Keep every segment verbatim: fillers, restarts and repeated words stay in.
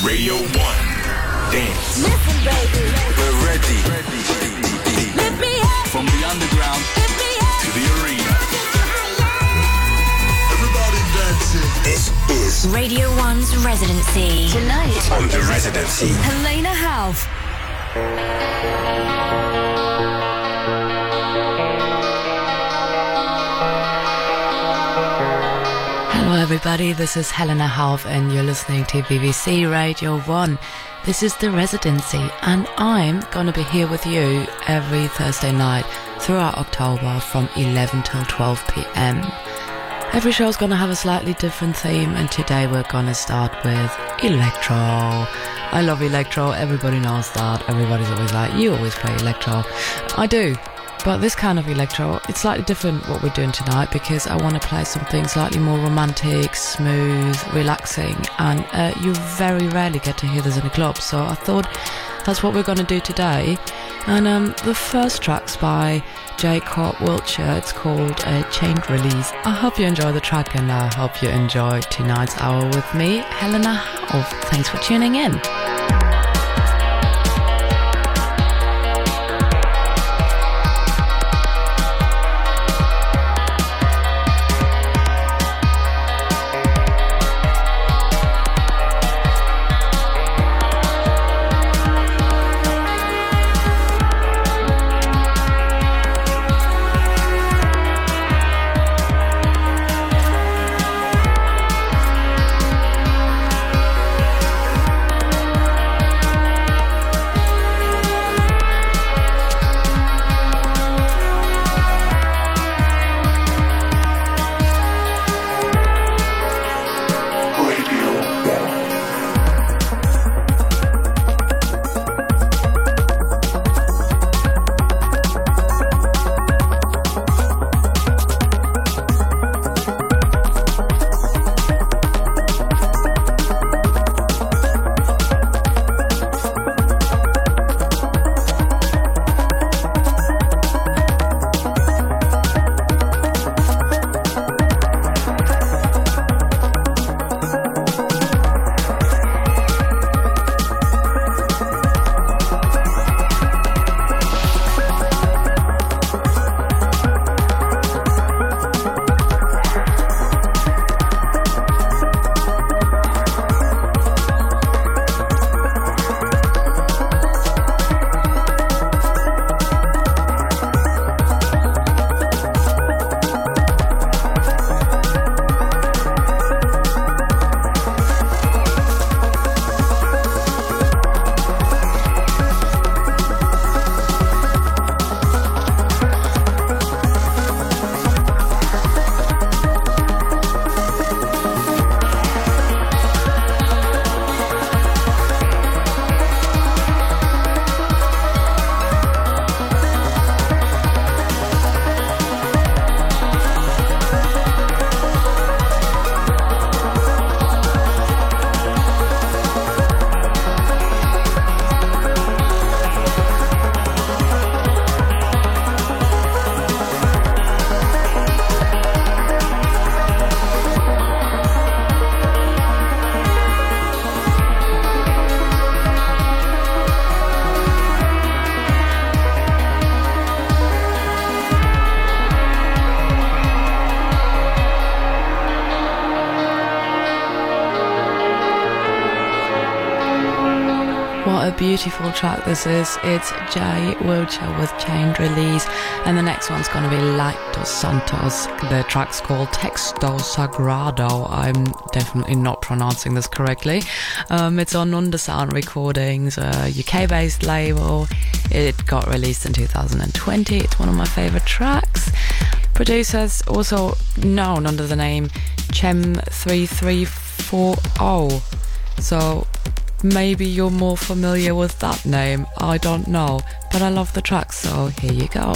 Radio one. Dance. Listen, baby. We're ready. Lift me up. From the underground Lift me up. to the arena. Everybody dancing. This is Radio one's Residency. Tonight. on the Residency. Helena Hauff. Hello everybody, this is Helena Hauff and you're listening to B B C Radio one. This is The Residency and I'm gonna be here with you every Thursday night throughout October from eleven till twelve p.m. Every show's gonna have a slightly different theme and today we're gonna start with electro. I love electro, everybody knows that. Everybody's always like, you always play electro. I do. But this kind of electro, it's slightly different what we're doing tonight because I want to play something slightly more romantic, smooth, relaxing, and uh, you very rarely get to hear this in a club, so I thought that's what we're going to do today. And um, the first track's by Jacob Wiltshire. It's called uh, Chained Release. I hope you enjoy the track and I hope you enjoy tonight's hour with me, Helena Hauff. Thanks for tuning in. Beautiful track this is. It's Jay Wiltshire with Chained Release and the next one's going to be Light dos Santos. The track's called Texto Sagrado. I'm definitely not pronouncing this correctly. Um, it's on Undersound Recordings, a U K based label. It got released in two thousand twenty. It's one of my favourite tracks. Producer's also known under the name Chem three three four zero, so maybe you're more familiar with that name, I don't know, but I love the track, so here you go.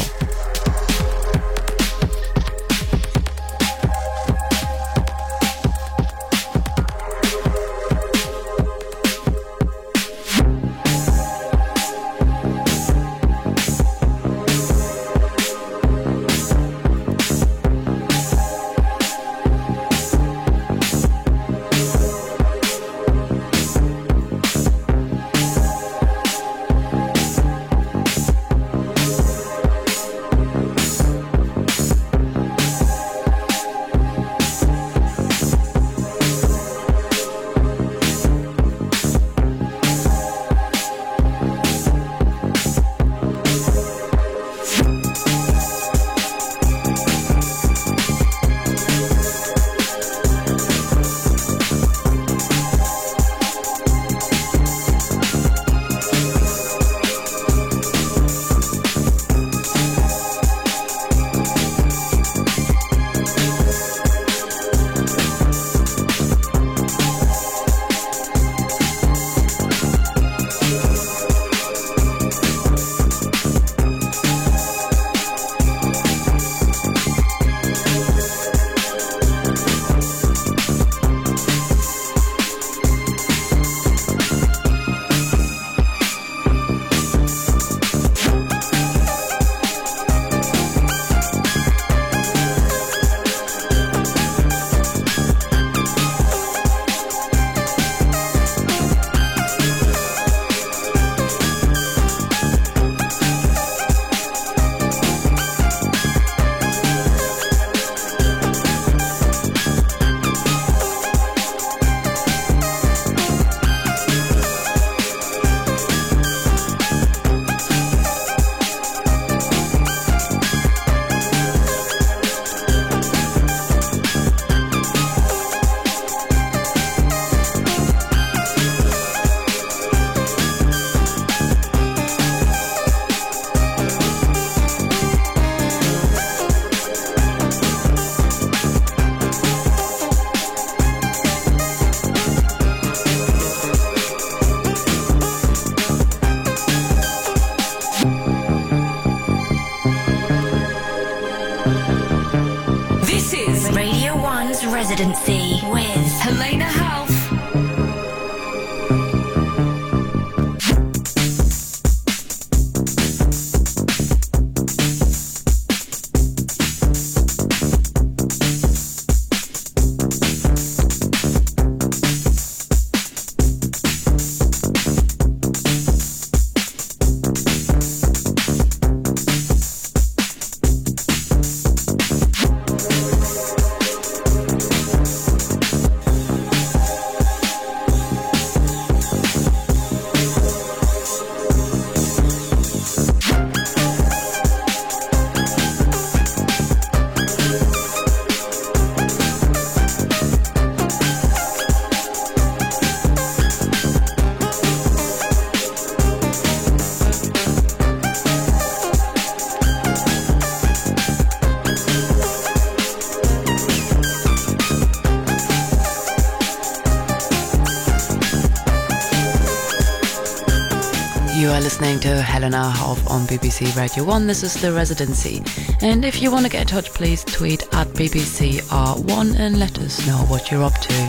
You are listening to Helena Hauff on B B C Radio one. This is The Residency. And if you want to get in touch, please tweet at B B C R one and let us know what you're up to.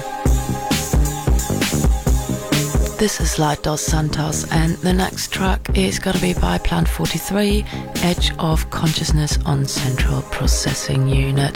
This is Light Dos Santos, and the next track is going to be by Plant forty-three, Edge of Consciousness on Central Processing Unit.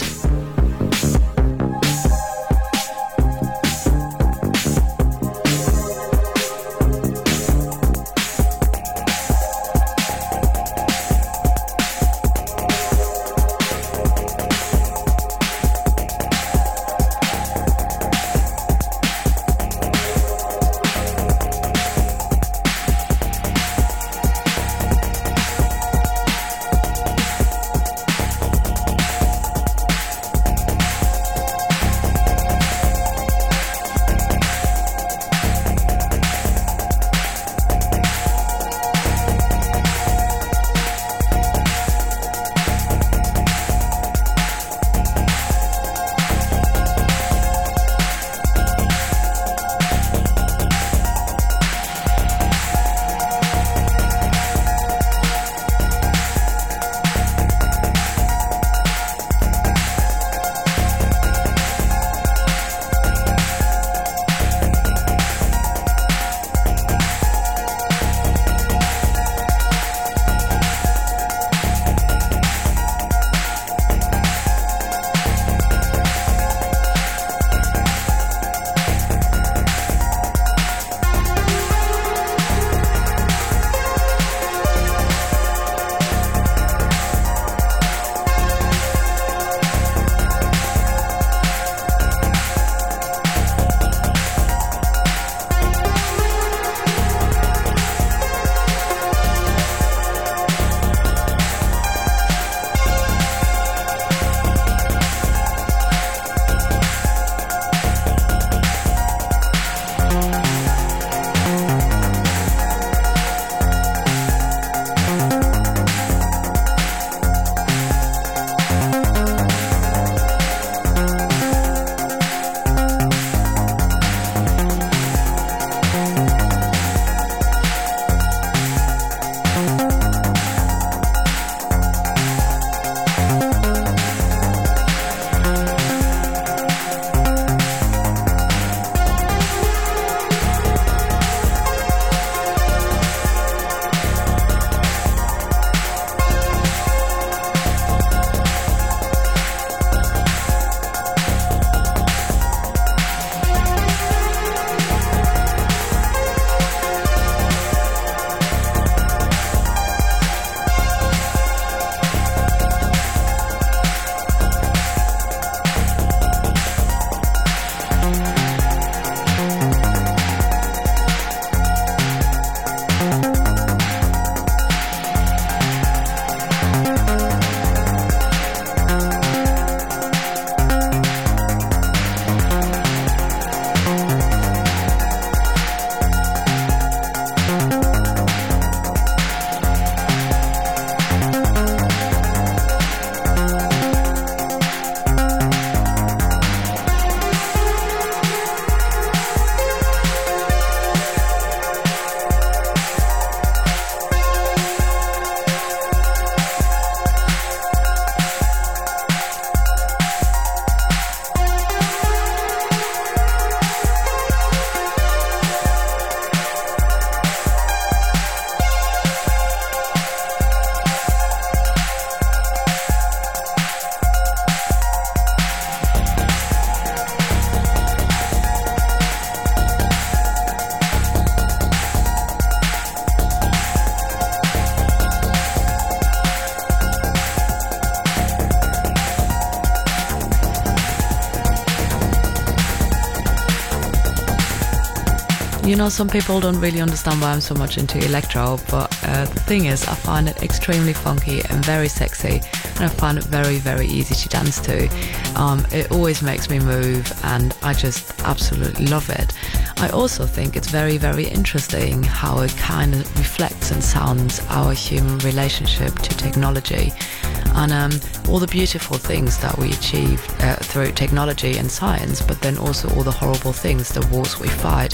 You know, some people don't really understand why I'm so much into electro, but uh, the thing is, I find it extremely funky and very sexy, and I find it very, very easy to dance to. Um, it always makes me move, and I just absolutely love it. I also think it's very, very interesting how it kind of reflects and sounds our human relationship to technology, and um, all the beautiful things that we achieve uh, through technology and science, but then also all the horrible things, the wars we fight,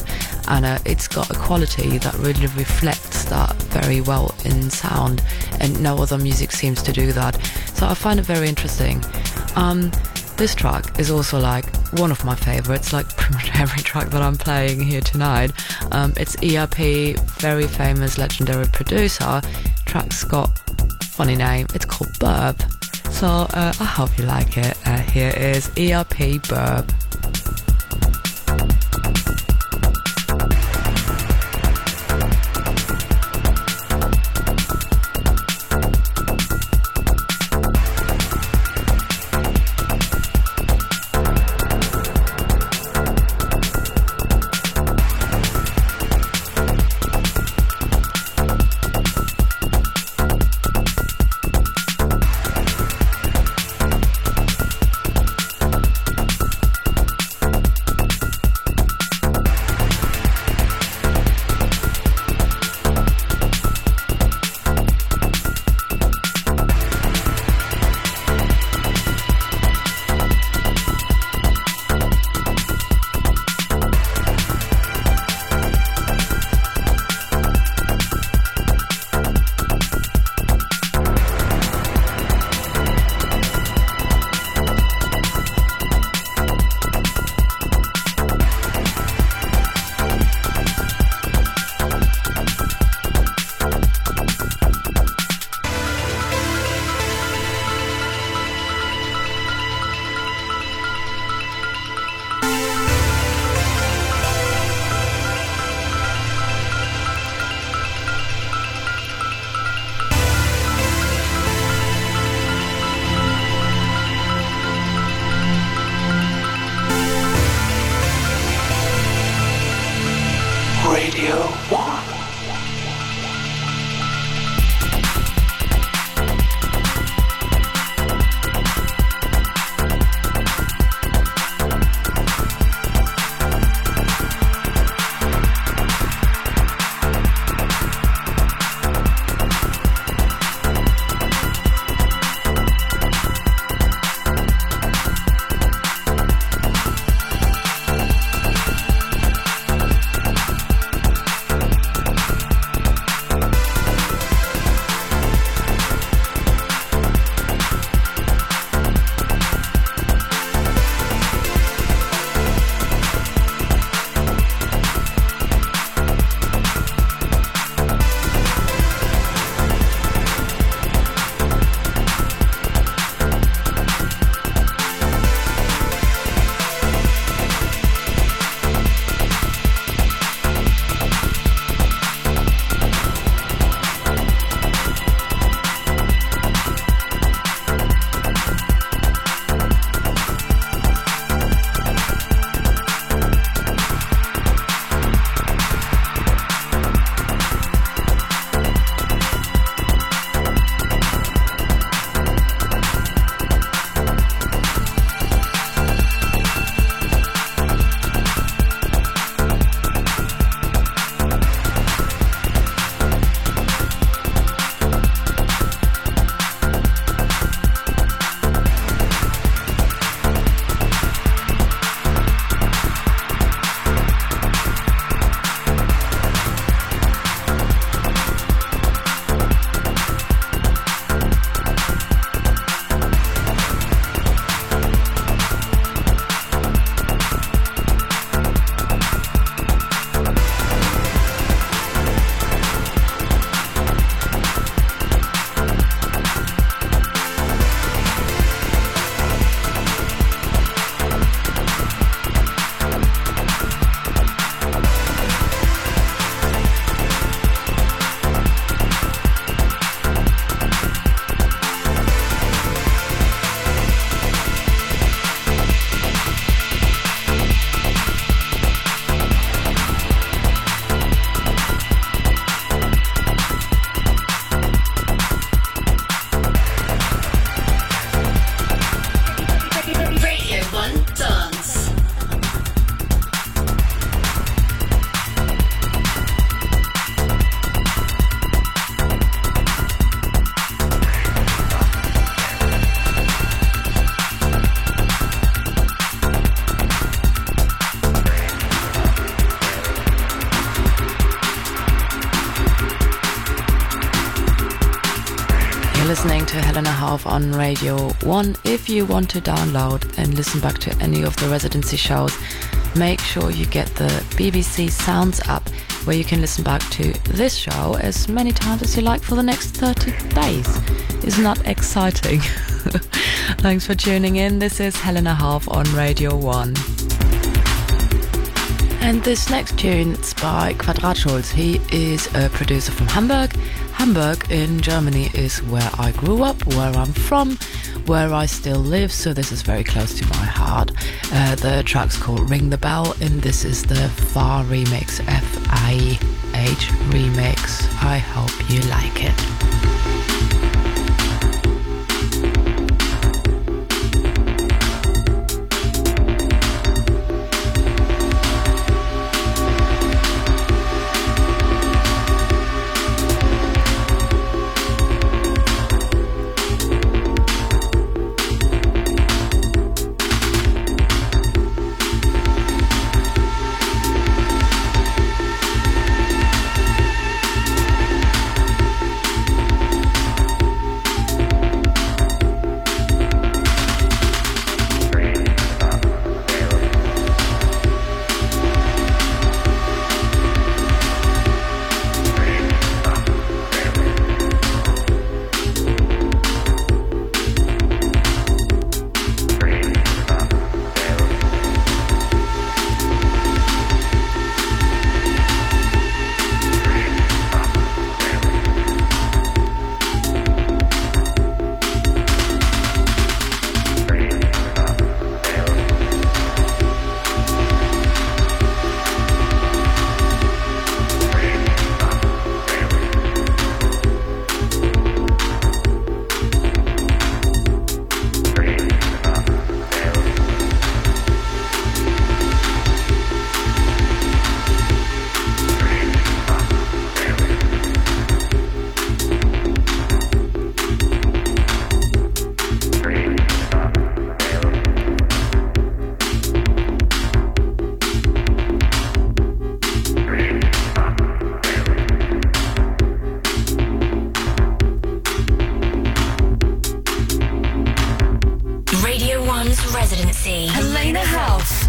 and uh, it's got a quality that really reflects that very well in sound, and no other music seems to do that. So I find it very interesting. Um, this track is also like one of my favorites, like pretty much every track that I'm playing here tonight. Um, it's E R P, very famous, legendary producer. Track's got funny name, it's called Burb. So uh, I hope you like it. Uh, here is E R P Burb. Radio One. listening to Helena Half on Radio one. If you want to download and listen back to any of the residency shows, make sure you get the B B C Sounds app, where you can listen back to this show as many times as you like for the next thirty days. Isn't that exciting? Thanks for tuning in. This is Helena Half on Radio one. And this next tune is by Quadratschulz. He is a producer from Hamburg. Hamburg in Germany is where I grew up, where I'm from, where I still live, so this is very close to my heart. Uh, the track's called Ring the Bell, and this is the Far Remix, F I H Remix. I hope you like it. Residency. Helena Half.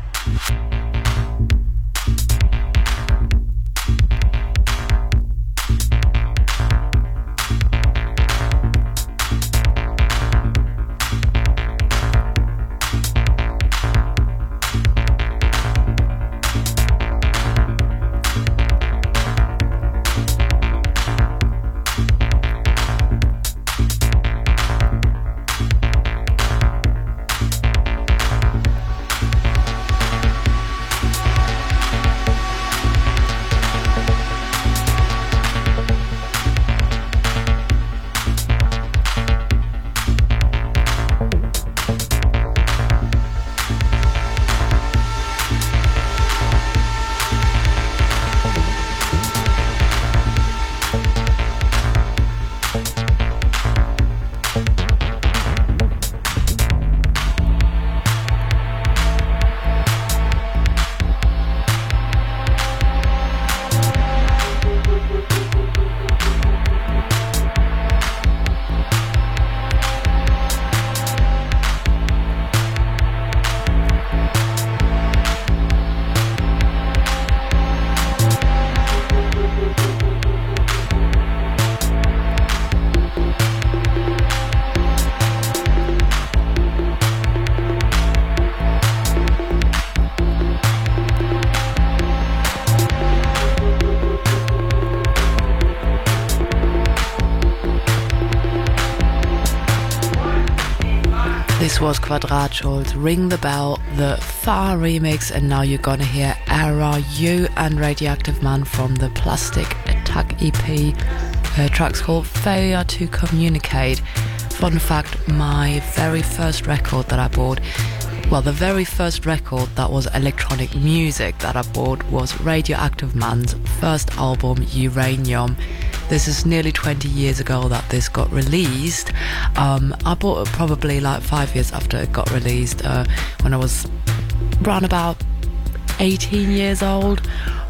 This was Quadratschulz, Ring the Bell, the Far Remix, and now you're gonna hear Era, You and Radioactive Man from the Plastic Attack E P. Uh, track's called Failure to Communicate. Fun fact, my very first record that I bought, well, the very first record that was electronic music that I bought was Radioactive Man's first album, Uranium. This is nearly twenty years ago that this got released. Um, I bought it probably like five years after it got released, uh, when I was around about eighteen years old.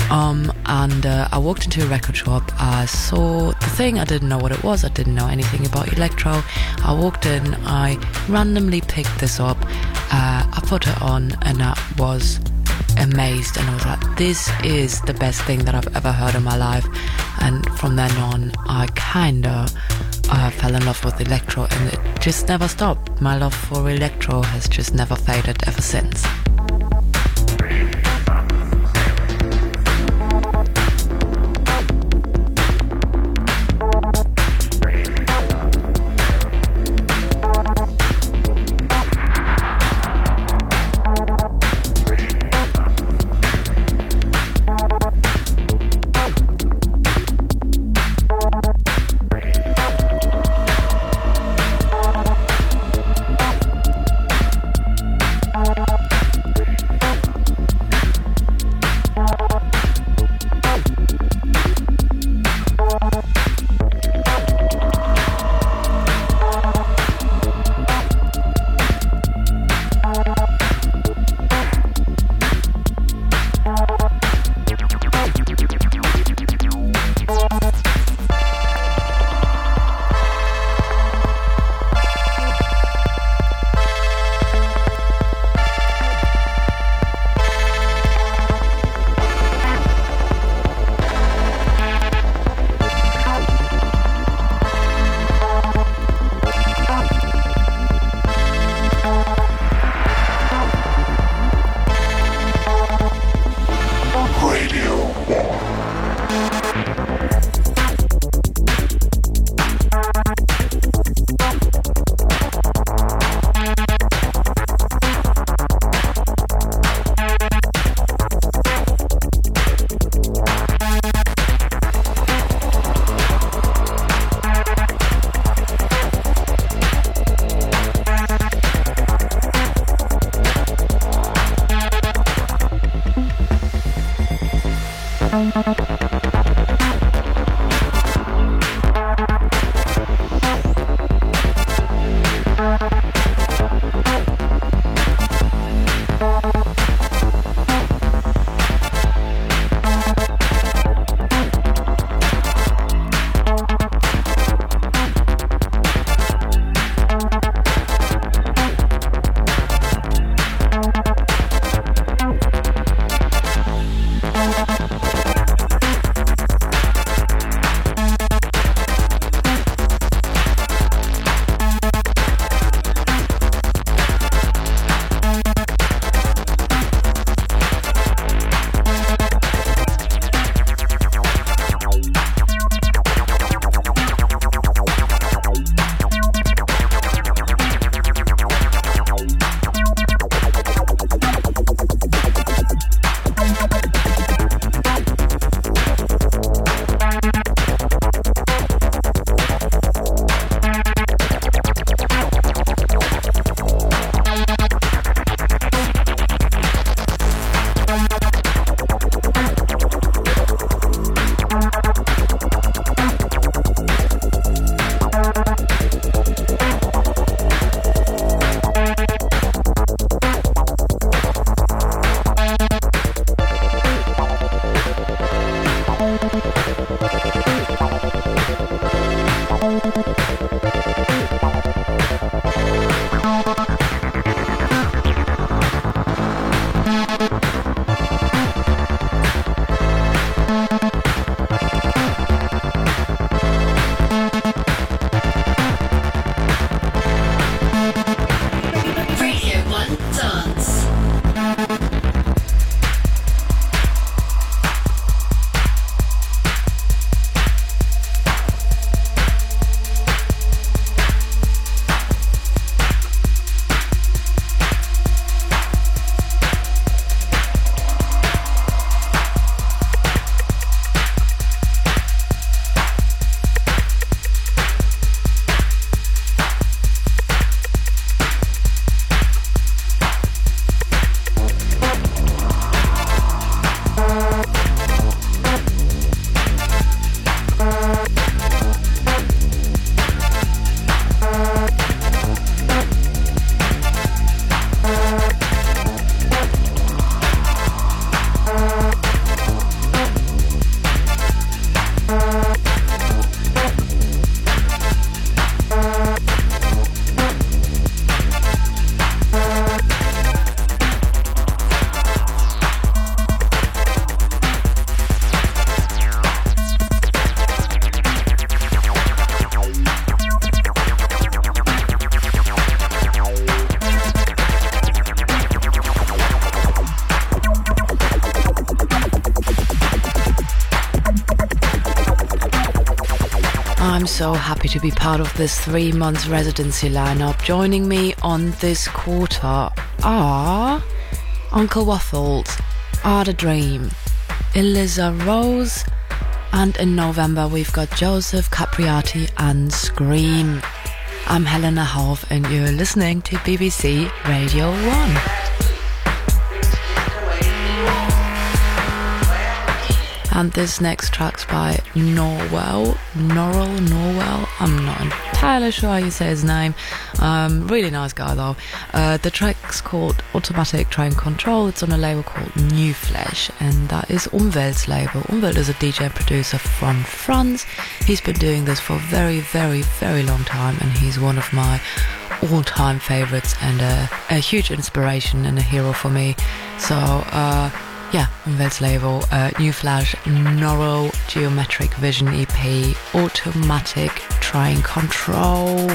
Um, and uh, I walked into a record shop. I saw the thing. I didn't know what it was. I didn't know anything about electro. I walked in. I randomly picked this up. Uh, I put it on, and I was amazed. And I was like, "This is the best thing that I've ever heard in my life." And from then on, I kinda uh, fell in love with electro, and it just never stopped. My love for electro has just never faded ever since. I'm so happy to be part of this three months residency lineup. Joining me on this quarter are Uncle Waffles, Art a Dream, Eliza Rose, and in November we've got Joseph Capriati and Scream. I'm Helena Hauff and you're listening to B B C Radio one. And this next track's by Norwell, Norrell, Norwell, I'm not entirely sure how you say his name. Um, really nice guy though. Uh, the track's called Automatic Train Control. It's on a label called New Flesh, and that is Umwelt's label. Umwelt is a D J and producer from France. He's been doing this for a very, very, very long time, and he's one of my all-time favorites and a, a huge inspiration and a hero for me. So, uh... yeah, Umwelt's label, uh, New Flash, Neuro Geometric Vision E P, Automatic Train Control.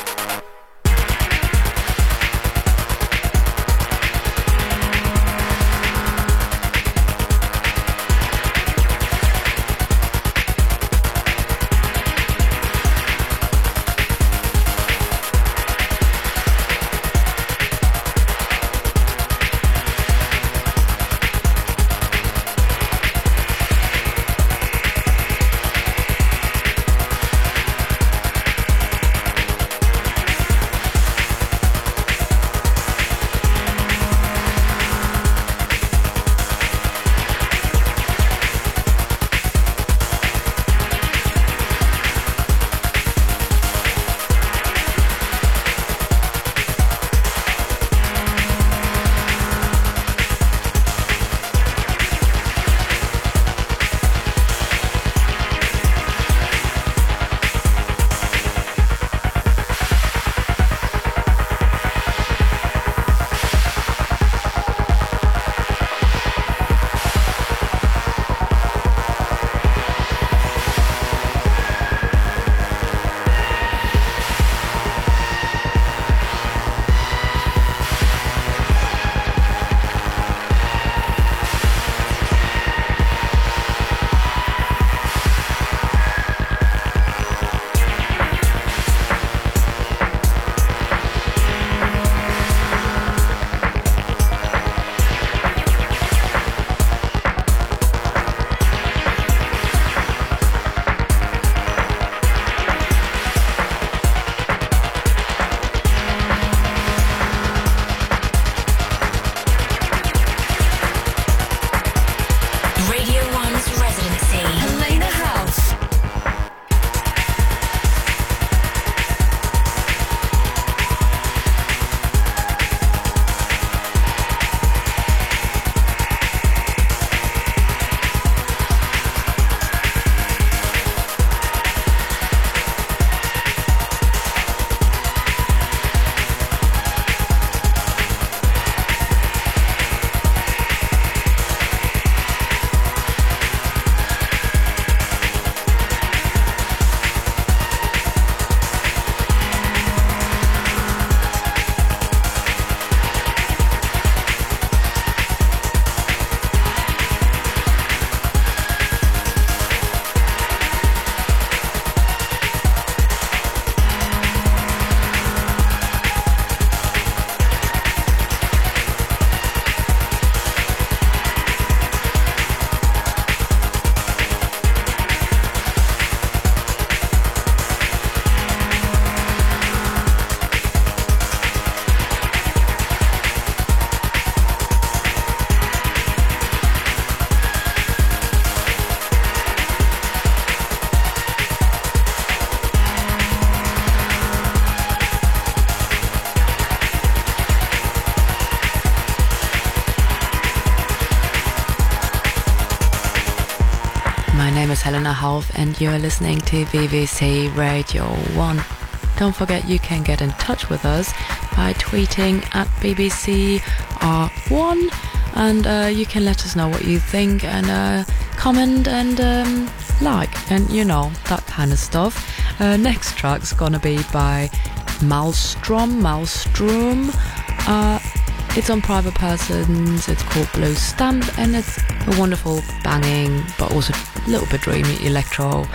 Helena Hauff and you're listening to B B C Radio one. Don't forget you can get in touch with us by tweeting at B B C R one, and uh, you can let us know what you think and uh, comment and um, like and you know that kind of stuff. Uh, next track's gonna be by Maelstrom Maelstrom. Uh, it's on Private Persons, it's called Blue Stamp, and it's a wonderful banging but also a little bit dreamy electro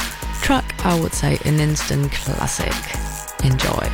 track, I would say an instant classic. Enjoy.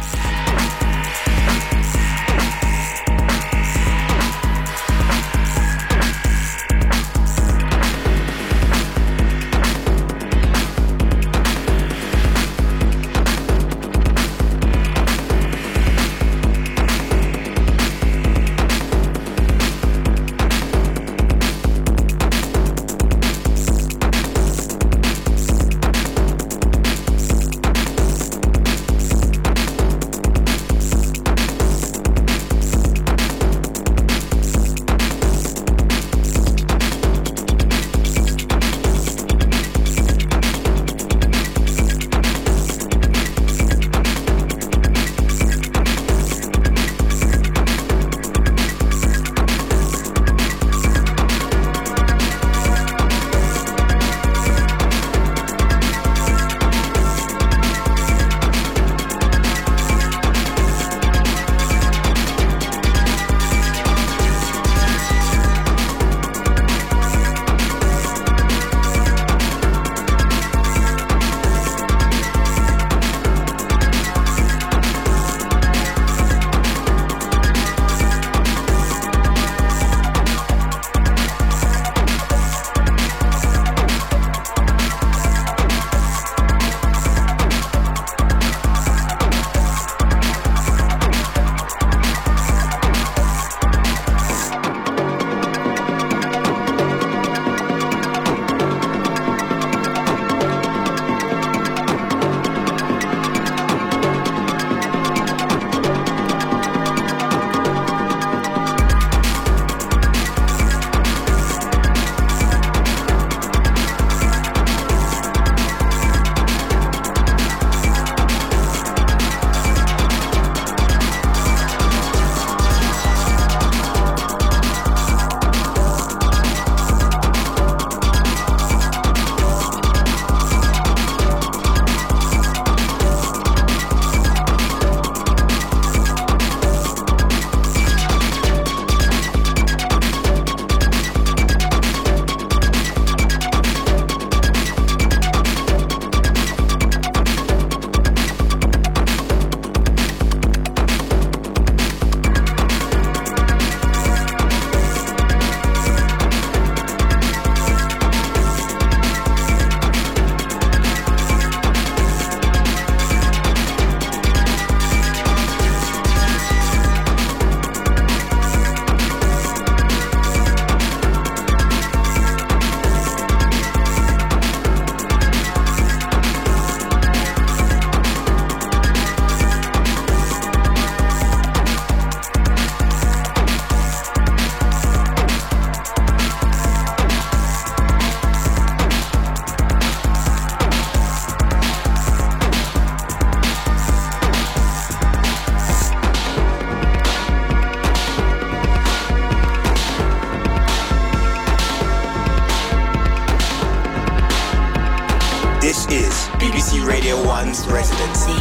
Radio one's Residency.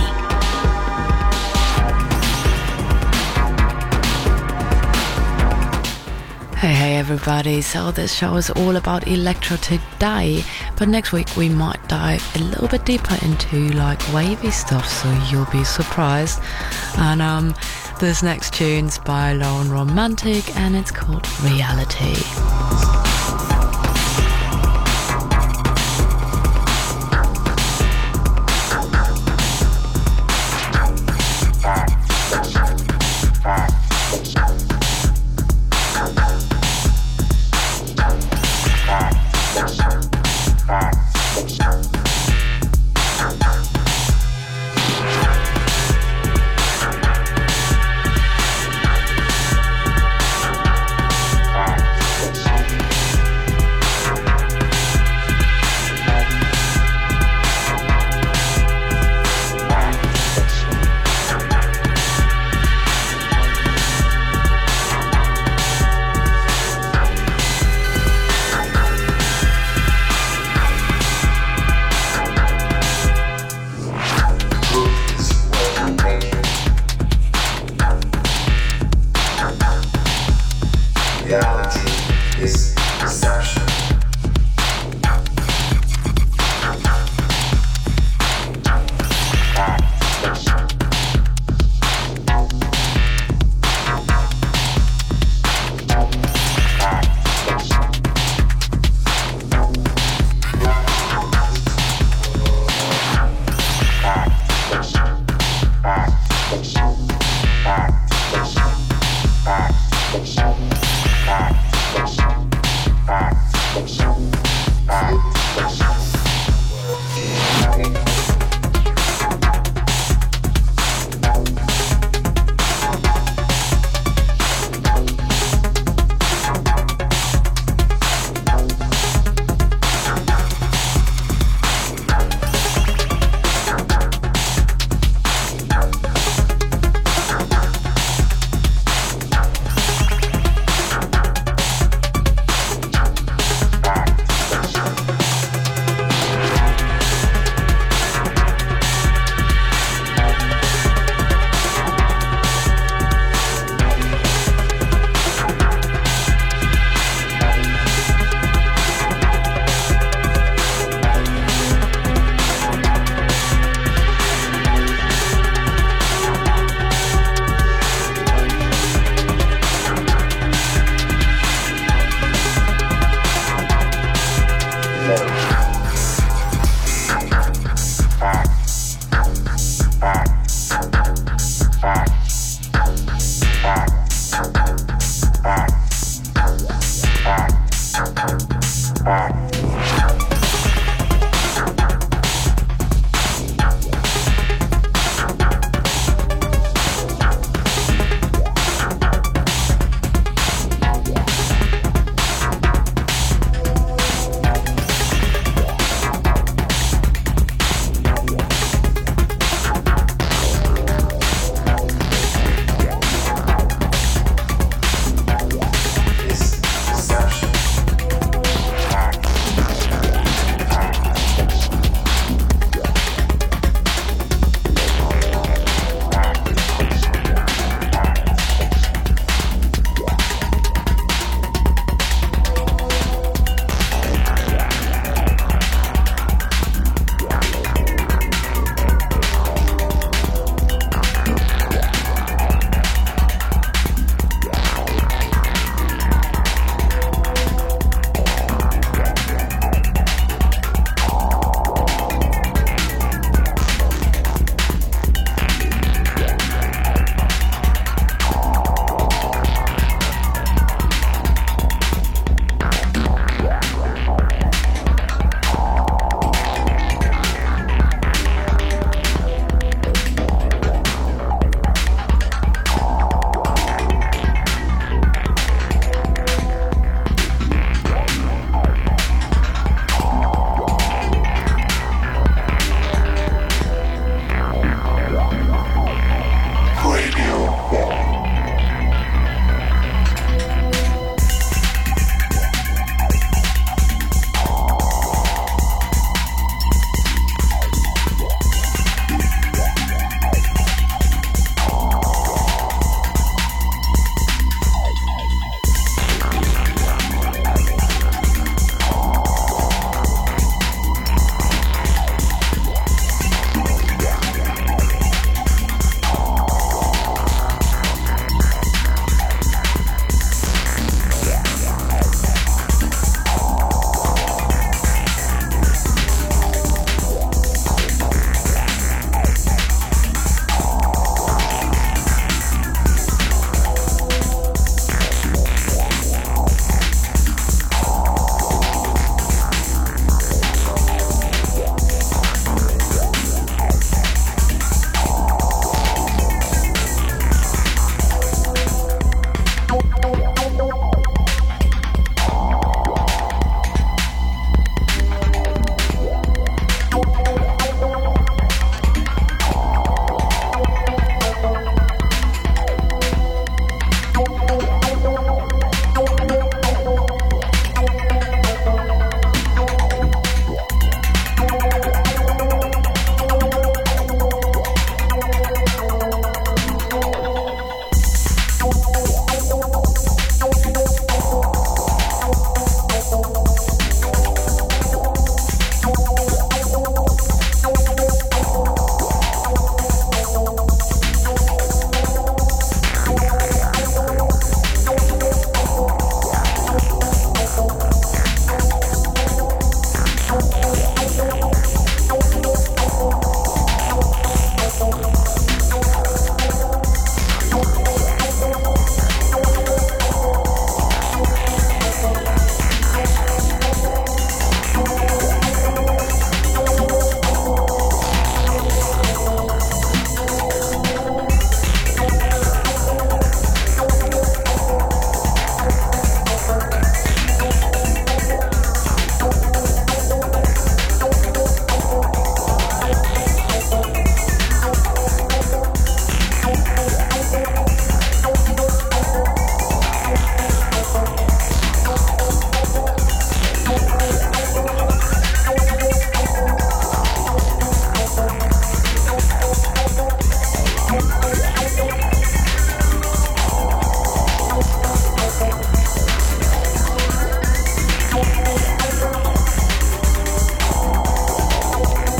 Hey, hey everybody, so this show is all about electro today, but next week we might dive a little bit deeper into like wavy stuff, so you'll be surprised. And um, this next tune's by Lone Romantic and it's called Reality.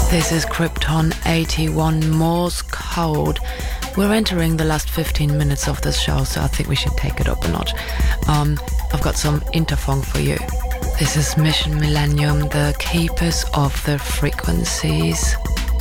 This is Krypton eighty-one Morse Code. We're entering the last fifteen minutes of this show, so I think we should take it up a notch. Um, I've got some Interfunk for you. This is Mission Millennium, the Keepers of the Frequencies.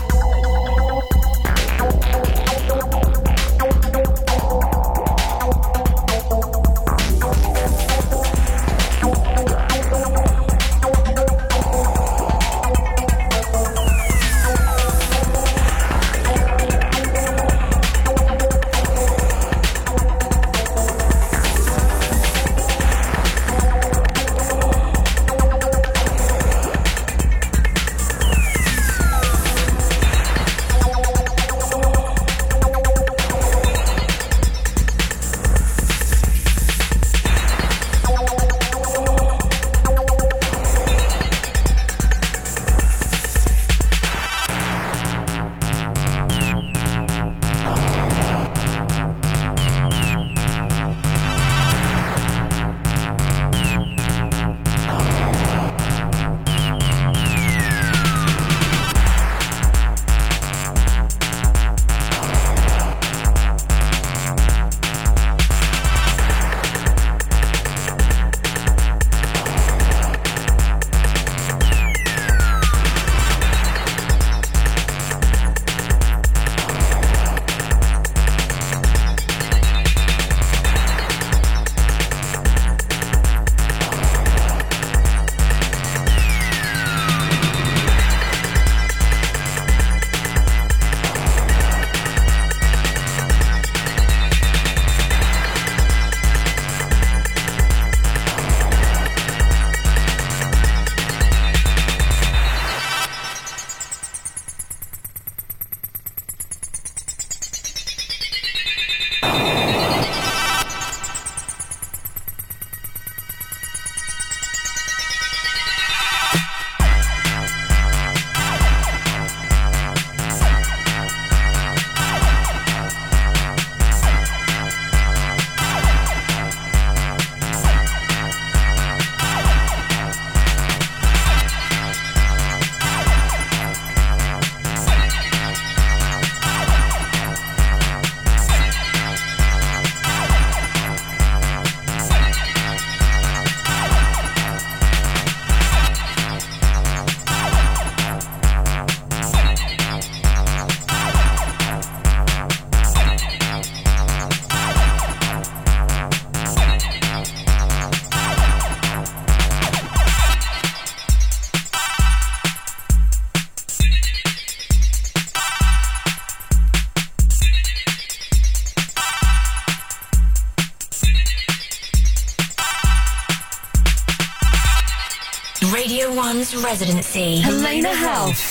Radio one's residency. Helena Health.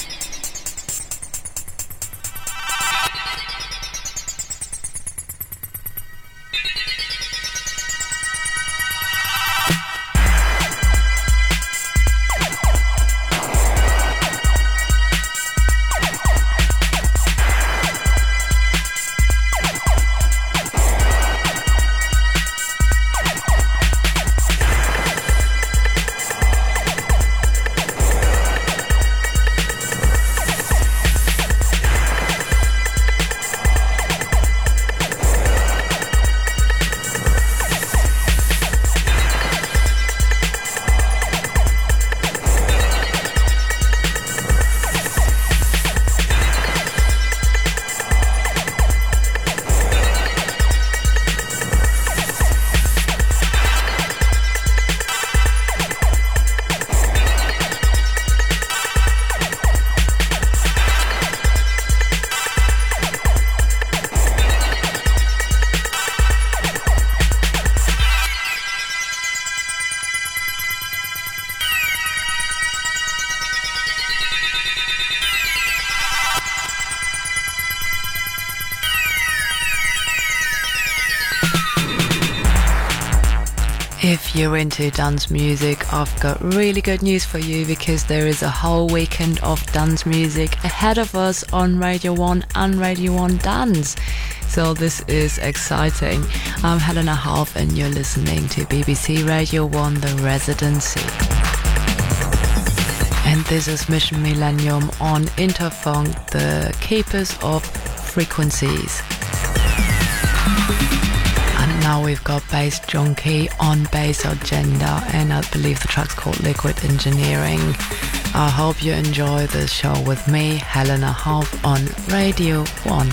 If you're into dance music, I've got really good news for you, because there is a whole weekend of dance music ahead of us on Radio one and Radio one Dance. So this is exciting. I'm Helena Half and you're listening to B B C Radio one, The Residency. And this is Mission Millennium on Interfunk, the Keepers of Frequencies. And now we've got Bass Junkie on Bass Agenda, and I believe the track's called Liquid Engineering. I hope you enjoy this show with me, Helena Hauff, on Radio one.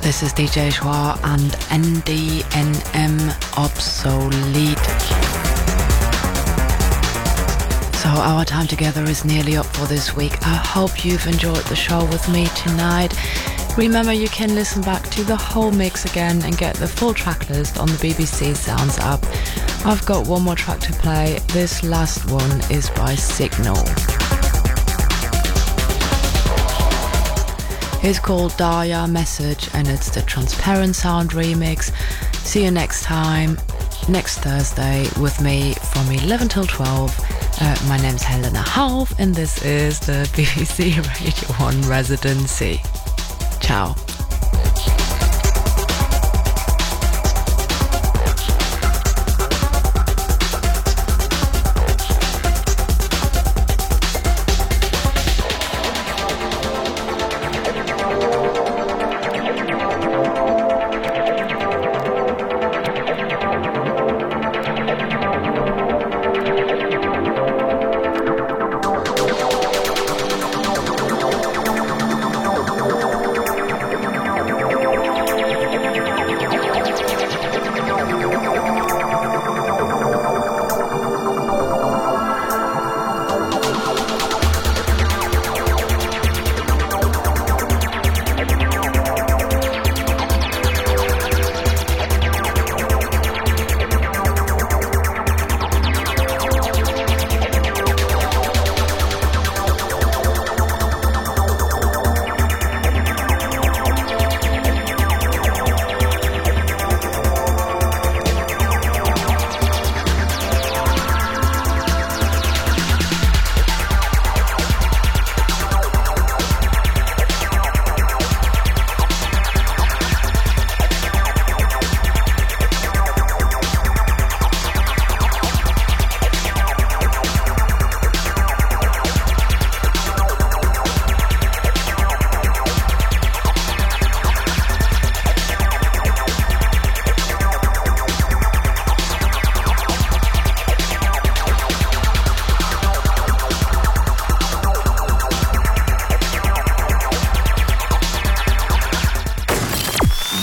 This is D J Schwa and N D N M Obsolete. So our time together is nearly up for this week. I hope you've enjoyed the show with me tonight. Remember, you can listen back to the whole mix again and get the full track list on the B B C Sounds app. I've got one more track to play. This last one is by Signal. It's called Daya Message and it's the Transparent Sound remix. See you next time, next Thursday with me from eleven till twelve. Uh, my name's Helena Hauff and this is the B B C Radio one Residency. Ciao.